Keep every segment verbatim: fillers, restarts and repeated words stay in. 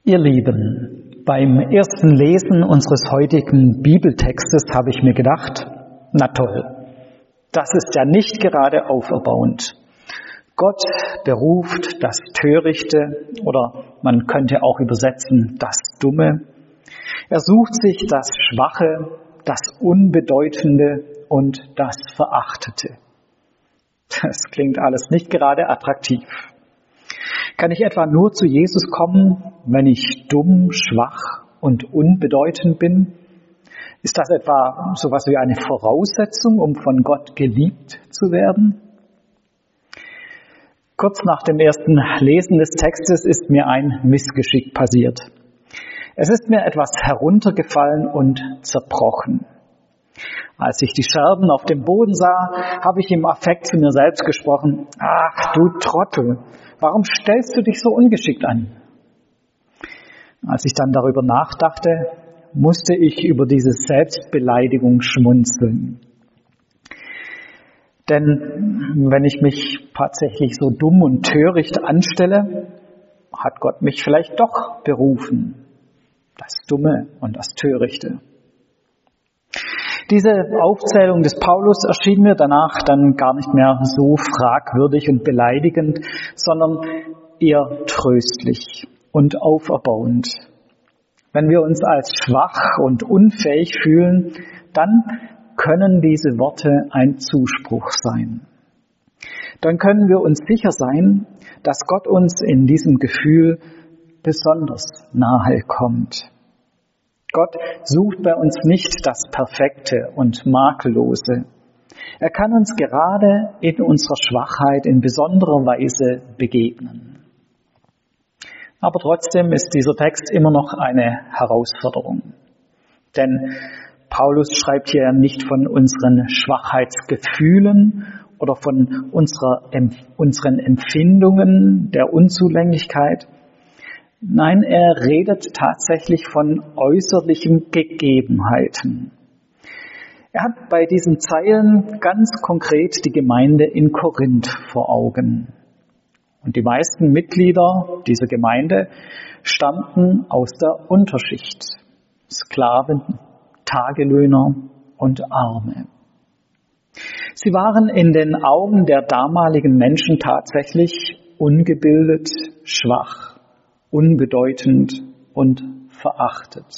Ihr Lieben, beim ersten Lesen unseres heutigen Bibeltextes habe ich mir gedacht, na toll, das ist ja nicht gerade auferbauend. Gott beruft das Törichte, oder man könnte auch übersetzen, das Dumme. Er sucht sich das Schwache, das Unbedeutende und das Verachtete. Das klingt alles nicht gerade attraktiv. Kann ich etwa nur zu Jesus kommen, wenn ich dumm, schwach und unbedeutend bin? Ist das etwa sowas wie eine Voraussetzung, um von Gott geliebt zu werden? Kurz nach dem ersten Lesen des Textes ist mir ein Missgeschick passiert. Es ist mir etwas heruntergefallen und zerbrochen. Als ich die Scherben auf dem Boden sah, habe ich im Affekt zu mir selbst gesprochen: Ach, du Trottel, warum stellst du dich so ungeschickt an? Als ich dann darüber nachdachte, musste ich über diese Selbstbeleidigung schmunzeln. Denn wenn ich mich tatsächlich so dumm und töricht anstelle, hat Gott mich vielleicht doch berufen. Das Dumme und das Törichte. Diese Aufzählung des Paulus erschien mir danach dann gar nicht mehr so fragwürdig und beleidigend, sondern eher tröstlich und auferbauend. Wenn wir uns als schwach und unfähig fühlen, dann können diese Worte ein Zuspruch sein. Dann können wir uns sicher sein, dass Gott uns in diesem Gefühl besonders nahe kommt. Gott sucht bei uns nicht das Perfekte und Makellose. Er kann uns gerade in unserer Schwachheit in besonderer Weise begegnen. Aber trotzdem ist dieser Text immer noch eine Herausforderung. Denn Paulus schreibt hier nicht von unseren Schwachheitsgefühlen oder von unserer, unseren Empfindungen der Unzulänglichkeit. Nein, er redet tatsächlich von äußerlichen Gegebenheiten. Er hat bei diesen Zeilen ganz konkret die Gemeinde in Korinth vor Augen. Und die meisten Mitglieder dieser Gemeinde stammten aus der Unterschicht. Sklaven, Tagelöhner und Arme. Sie waren in den Augen der damaligen Menschen tatsächlich ungebildet, schwach, unbedeutend und verachtet.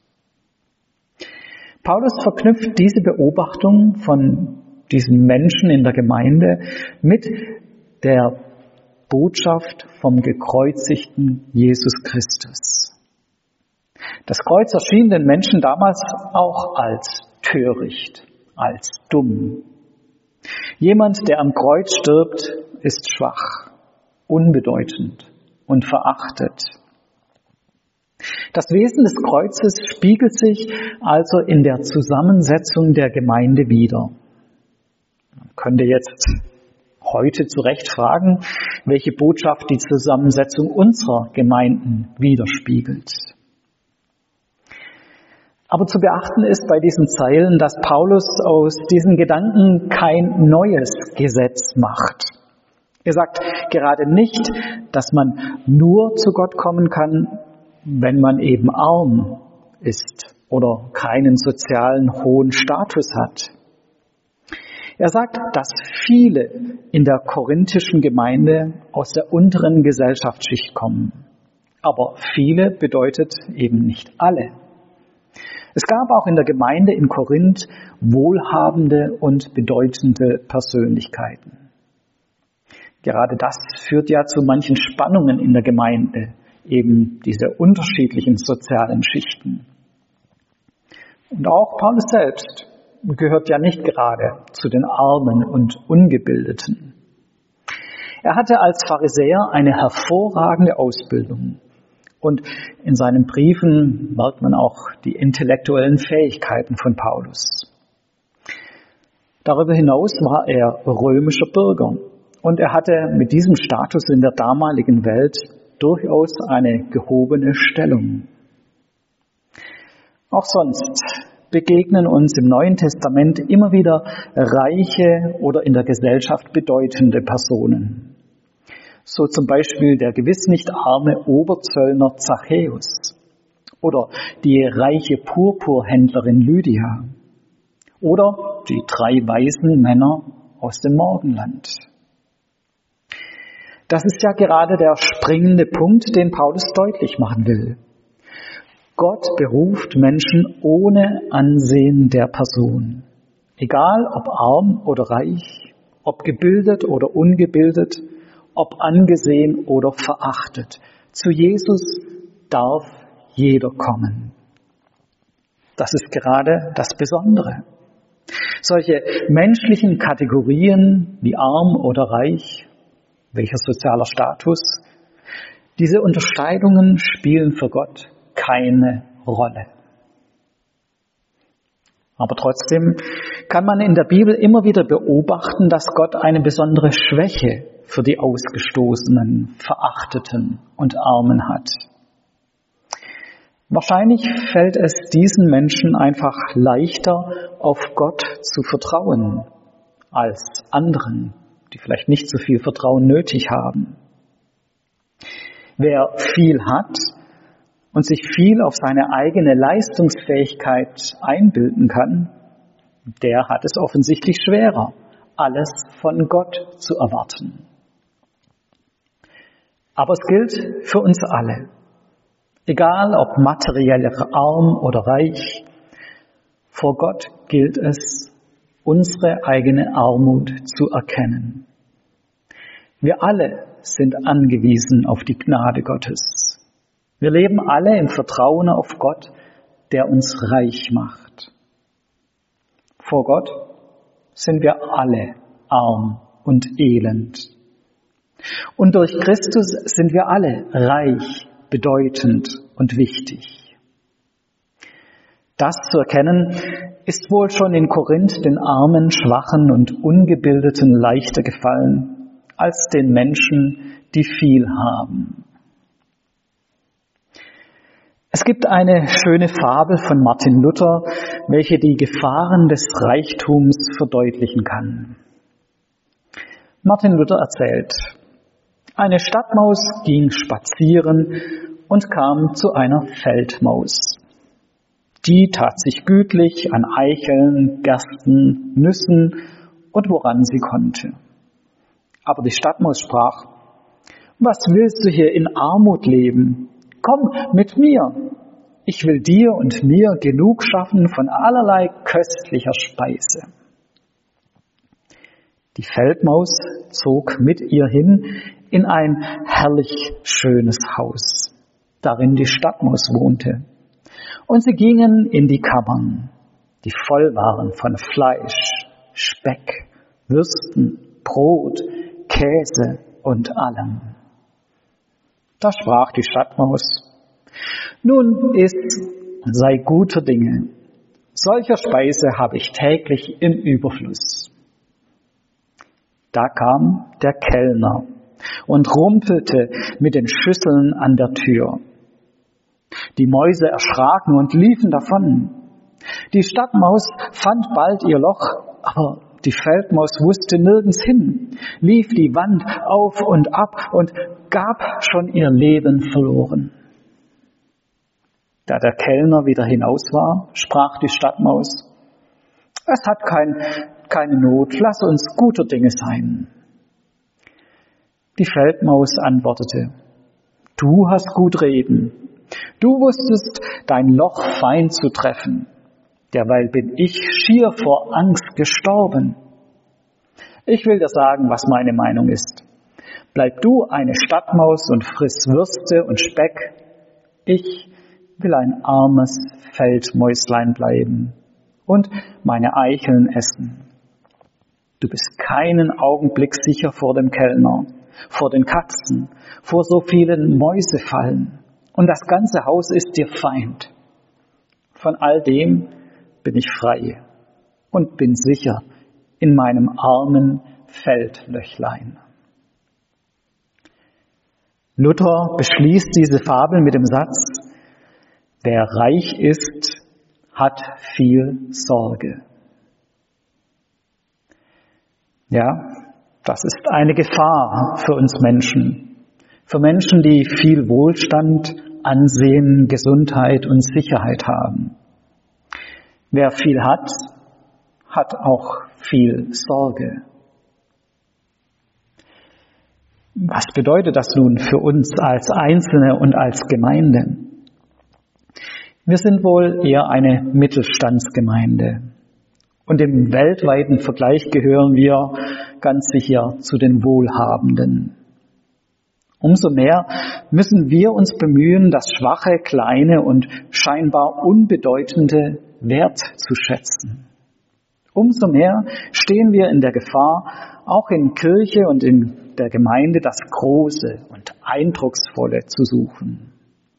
Paulus verknüpft diese Beobachtung von diesen Menschen in der Gemeinde mit der Botschaft vom gekreuzigten Jesus Christus. Das Kreuz erschien den Menschen damals auch als töricht, als dumm. Jemand, der am Kreuz stirbt, ist schwach, unbedeutend und verachtet. Das Wesen des Kreuzes spiegelt sich also in der Zusammensetzung der Gemeinde wider. Man könnte jetzt heute zu Recht fragen, welche Botschaft die Zusammensetzung unserer Gemeinden widerspiegelt. Aber zu beachten ist bei diesen Zeilen, dass Paulus aus diesen Gedanken kein neues Gesetz macht. Er sagt gerade nicht, dass man nur zu Gott kommen kann, wenn man eben arm ist oder keinen sozialen hohen Status hat. Er sagt, dass viele in der korinthischen Gemeinde aus der unteren Gesellschaftsschicht kommen. Aber viele bedeutet eben nicht alle. Es gab auch in der Gemeinde in Korinth wohlhabende und bedeutende Persönlichkeiten. Gerade das führt ja zu manchen Spannungen in der Gemeinde, eben diese unterschiedlichen sozialen Schichten. Und auch Paulus selbst gehört ja nicht gerade zu den Armen und Ungebildeten. Er hatte als Pharisäer eine hervorragende Ausbildung. Und in seinen Briefen merkt man auch die intellektuellen Fähigkeiten von Paulus. Darüber hinaus war er römischer Bürger und er hatte mit diesem Status in der damaligen Welt durchaus eine gehobene Stellung. Auch sonst begegnen uns im Neuen Testament immer wieder reiche oder in der Gesellschaft bedeutende Personen. So zum Beispiel der gewiss nicht arme Oberzöllner Zachäus oder die reiche Purpurhändlerin Lydia oder die drei weisen Männer aus dem Morgenland. Das ist ja gerade der springende Punkt, den Paulus deutlich machen will. Gott beruft Menschen ohne Ansehen der Person. Egal ob arm oder reich, ob gebildet oder ungebildet, ob angesehen oder verachtet. Zu Jesus darf jeder kommen. Das ist gerade das Besondere. Solche menschlichen Kategorien wie arm oder reich, welcher sozialer Status, diese Unterscheidungen spielen für Gott keine Rolle. Aber trotzdem kann man in der Bibel immer wieder beobachten, dass Gott eine besondere Schwäche für die Ausgestoßenen, Verachteten und Armen hat. Wahrscheinlich fällt es diesen Menschen einfach leichter, auf Gott zu vertrauen, als anderen, die vielleicht nicht so viel Vertrauen nötig haben. Wer viel hat und sich viel auf seine eigene Leistungsfähigkeit einbilden kann, der hat es offensichtlich schwerer, alles von Gott zu erwarten. Aber es gilt für uns alle. Egal ob materiell arm oder reich, vor Gott gilt es, unsere eigene Armut zu erkennen. Wir alle sind angewiesen auf die Gnade Gottes. Wir leben alle im Vertrauen auf Gott, der uns reich macht. Vor Gott sind wir alle arm und elend. Und durch Christus sind wir alle reich, bedeutend und wichtig. Das zu erkennen, ist wohl schon in Korinth den Armen, Schwachen und Ungebildeten leichter gefallen als den Menschen, die viel haben. Es gibt eine schöne Fabel von Martin Luther, welche die Gefahren des Reichtums verdeutlichen kann. Martin Luther erzählt: Eine Stadtmaus ging spazieren und kam zu einer Feldmaus. Die tat sich gütlich an Eicheln, Gersten, Nüssen und woran sie konnte. Aber die Stadtmaus sprach: Was willst du hier in Armut leben? Komm mit mir. Ich will dir und mir genug schaffen von allerlei köstlicher Speise. Die Feldmaus zog mit ihr hin in ein herrlich schönes Haus, darin die Stadtmaus wohnte. Und sie gingen in die Kammern, die voll waren von Fleisch, Speck, Würsten, Brot, Käse und allem. Da sprach die Stadtmaus: Nun iss, sei guter Dinge. Solcher Speise habe ich täglich im Überfluss. Da kam der Kellner und rumpelte mit den Schüsseln an der Tür. Die Mäuse erschraken und liefen davon. Die Stadtmaus fand bald ihr Loch, aber die Feldmaus wusste nirgends hin, lief die Wand auf und ab und gab schon ihr Leben verloren. Da der Kellner wieder hinaus war, sprach die Stadtmaus: Es hat kein, keine Not, lass uns guter Dinge sein. Die Feldmaus antwortete: Du hast gut reden. Du wusstest, dein Loch fein zu treffen. Derweil bin ich schier vor Angst gestorben. Ich will dir sagen, was meine Meinung ist. Bleib du eine Stadtmaus und friss Würste und Speck. Ich will ein armes Feldmäuslein bleiben und meine Eicheln essen. Du bist keinen Augenblick sicher vor dem Kellner, vor den Katzen, vor so vielen Mäusefallen. Und das ganze Haus ist dir Feind. Von all dem bin ich frei und bin sicher in meinem armen Feldlöchlein. Luther beschließt diese Fabel mit dem Satz: Wer reich ist, hat viel Sorge. Ja, Das ist eine Gefahr für uns Menschen, für Menschen, die viel Wohlstand, Ansehen, Gesundheit und Sicherheit haben. Wer viel hat, hat auch viel Sorge. Was bedeutet das nun für uns als Einzelne und als Gemeinde? Wir sind wohl eher eine Mittelstandsgemeinde. Und im weltweiten Vergleich gehören wir ganz sicher zu den Wohlhabenden. Umso mehr müssen wir uns bemühen, das Schwache, Kleine und scheinbar Unbedeutende wertzuschätzen. Umso mehr stehen wir in der Gefahr, auch in Kirche und in der Gemeinde das Große und Eindrucksvolle zu suchen.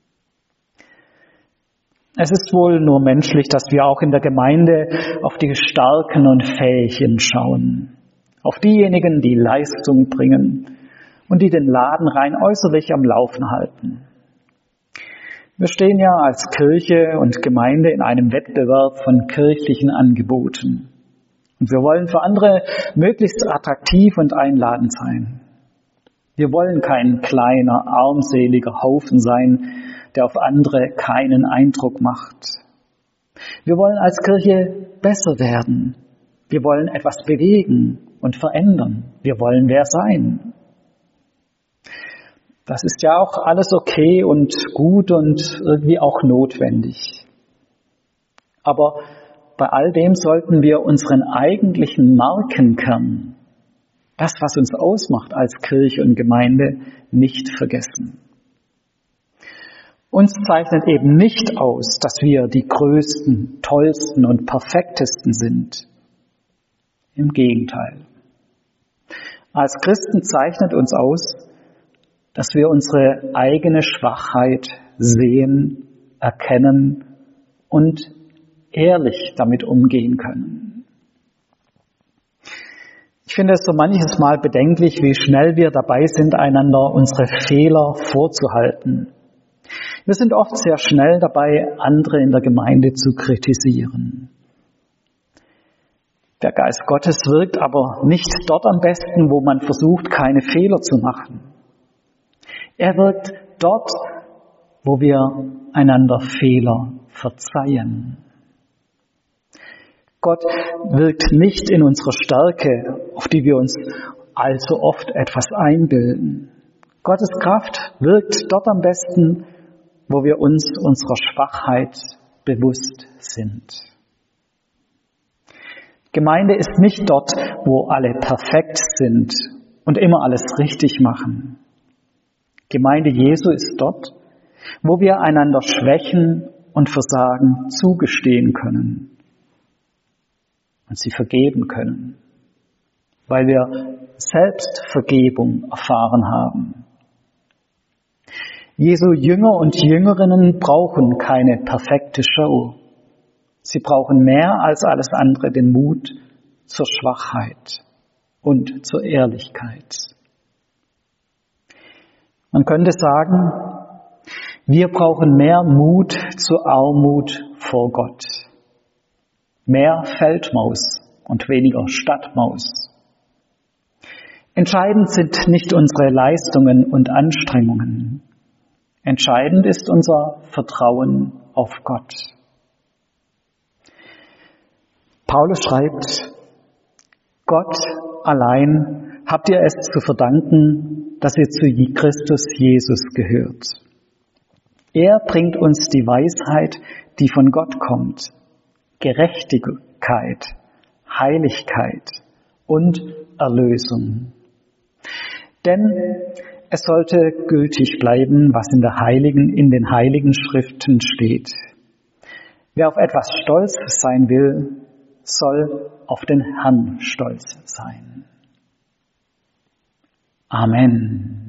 Es ist wohl nur menschlich, dass wir auch in der Gemeinde auf die Starken und Fähigen schauen, auf diejenigen, die Leistung bringen und die den Laden rein äußerlich am Laufen halten. Wir stehen ja als Kirche und Gemeinde in einem Wettbewerb von kirchlichen Angeboten. Und wir wollen für andere möglichst attraktiv und einladend sein. Wir wollen kein kleiner, armseliger Haufen sein, der auf andere keinen Eindruck macht. Wir wollen als Kirche besser werden. Wir wollen etwas bewegen und verändern. Wir wollen wer sein. Das ist ja auch alles okay und gut und irgendwie auch notwendig. Aber bei all dem sollten wir unseren eigentlichen Markenkern, das, was uns ausmacht als Kirche und Gemeinde, nicht vergessen. Uns zeichnet eben nicht aus, dass wir die größten, tollsten und perfektesten sind. Im Gegenteil. Als Christen zeichnet uns aus, dass wir unsere eigene Schwachheit sehen, erkennen und ehrlich damit umgehen können. Ich finde es so manches Mal bedenklich, wie schnell wir dabei sind, einander unsere Fehler vorzuhalten. Wir sind oft sehr schnell dabei, andere in der Gemeinde zu kritisieren. Der Geist Gottes wirkt aber nicht dort am besten, wo man versucht, keine Fehler zu machen. Er wirkt dort, wo wir einander Fehler verzeihen. Gott wirkt nicht in unserer Stärke, auf die wir uns allzu oft etwas einbilden. Gottes Kraft wirkt dort am besten, wo wir uns unserer Schwachheit bewusst sind. Gemeinde ist nicht dort, wo alle perfekt sind und immer alles richtig machen. Gemeinde Jesu ist dort, wo wir einander Schwächen und Versagen zugestehen können und sie vergeben können, weil wir selbst Vergebung erfahren haben. Jesu Jünger und Jüngerinnen brauchen keine perfekte Show. Sie brauchen mehr als alles andere den Mut zur Schwachheit und zur Ehrlichkeit. Man könnte sagen, wir brauchen mehr Mut zur Armut vor Gott. Mehr Feldmaus und weniger Stadtmaus. Entscheidend sind nicht unsere Leistungen und Anstrengungen. Entscheidend ist unser Vertrauen auf Gott. Paulus schreibt, Gott allein habt ihr es zu verdanken, dass ihr zu Christus Jesus gehört. Er bringt uns die Weisheit, die von Gott kommt, Gerechtigkeit, Heiligkeit und Erlösung. Denn es sollte gültig bleiben, was in der Heiligen, in den Heiligen Schriften steht. Wer auf etwas stolz sein will, soll auf den Herrn stolz sein. Amen.